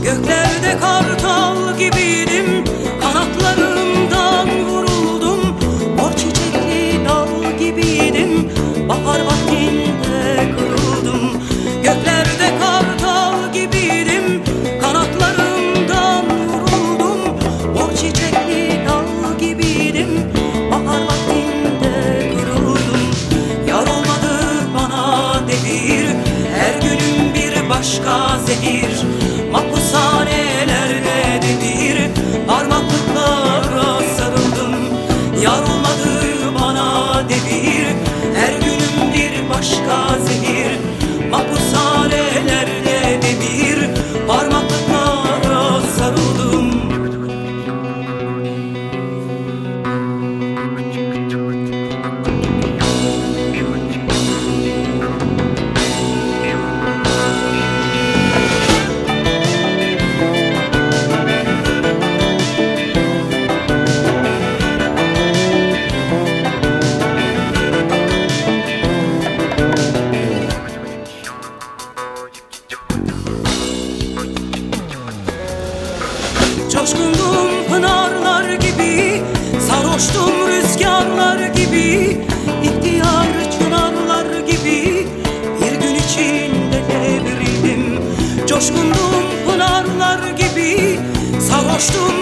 Göklerde kartal gibiydim, kanatlarımdan vuruldum. Mor çiçekli dal gibiydim, bahar vaktinde kırıldım. Göklerde kartal gibiydim, kanatlarımdan vuruldum. Mor çiçekli dal gibiydim, bahar vaktinde kırıldım. Yar olmadı bana devir, her günüm bir başka zehir. Mahpushanelerdedir, parmaklıklara sarıldım. Yar olmadı bana devir, her günüm bir başka zehir. Mahpushanelerdedir, parmaklıklara sarıldım. Coşkundum pınarlar gibi, sarhoştum rüzgarlar gibi, ihtiyar çınarlar gibi bir gün içinde devrildim. Coşkundum pınarlar gibi, sarhoştum